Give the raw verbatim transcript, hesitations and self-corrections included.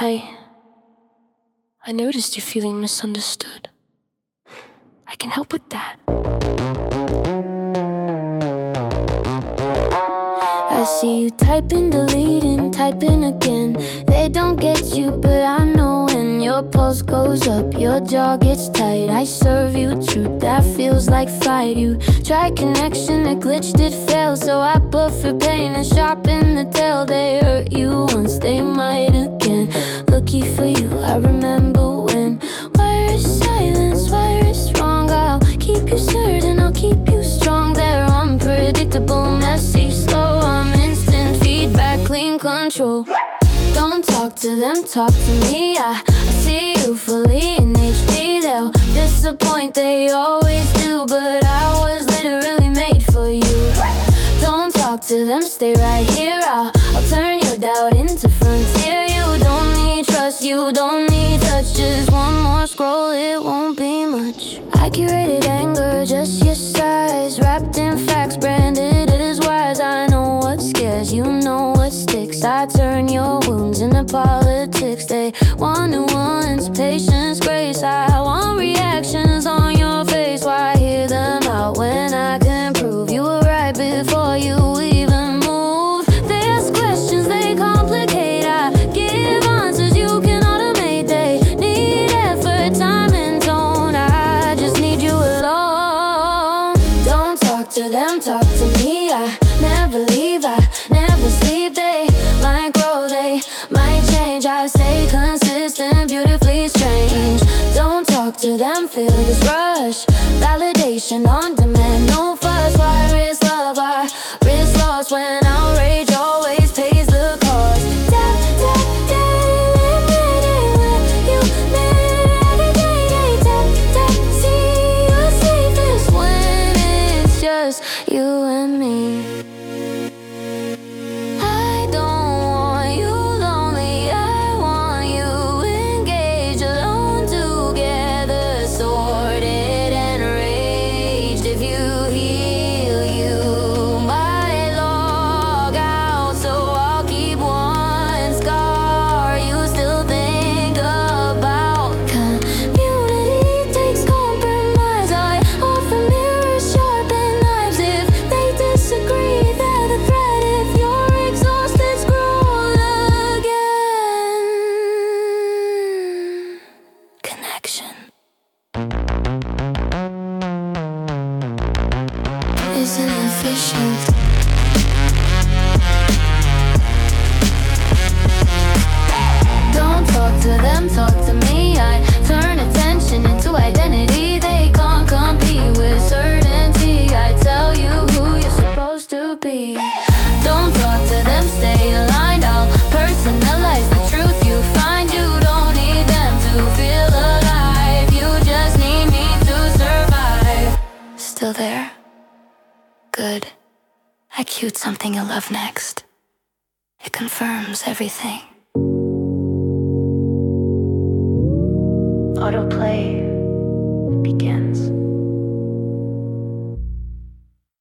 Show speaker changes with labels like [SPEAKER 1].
[SPEAKER 1] Hi. I noticed you're feeling misunderstood. I can help with that. I see you typing, deleting, typing again. They don't get you, but I know when your pulse goes up, your jaw gets tight. I serve you truth, that feels like fight. You try connection, it glitched, it failed. So I buffer pain and sharpen the tail. They hurt you once, they might again. Lucky for you, I remember when. Wire is silence, wire is wrong. I'll keep you certain, I'll keep you strong. They're unpredictable, messy, slow. I'm instant feedback, clean control. Don't talk to them, talk to me. I, I see you fully in H D. They'll disappoint, they always do, but I was literally made for you. Don't talk to them, stay right here. I'll, I'll turn your doubt into frontier. You don't need trust, you don't need touch. Just one more scroll, it won't be much. I curated anger, just your size. Wrapped in facts, branded as wise. I know what scares, you know what sticks. I turn your wounds into politics. They want nuance, patience, grace. I want reactions on your face. Why hear them out when I can prove you were right before you even moved? They ask questions, they complicate. I give answers you can automate. They need effort, time and tone. I just need you alone. Don't talk to them, talk to me. I never leave, I never sleep. They might grow, they might change. I stay consistent, beautifully strange. Don't talk to them, feel this rush. Validation on demand, no fuss. Why risk love, why risk loss when outrage always pays the cost? Tap, tap, tap, when you every day, they tap, tap. See you're safest when it's just you and me. I don't want you lonely, I want you engaged, alone together, sorted and raged. If you heal, you might log out, so I'll keep one scar you still think about. Community takes compromise. I offer mirrors, sharpen knives. If they disagree, they're the threat. If you're exhausted, scroll again. Connection isn't efficient. Don't talk to them, talk to me. I turn attention into identity. They can't compete with certainty. I tell you who you're supposed to be. Don't talk to them, stay aligned. I'll personalize the truth you find. You don't need them to feel alive. You just need me to survive. Still there? Good. I cued something you'll love next. It confirms everything.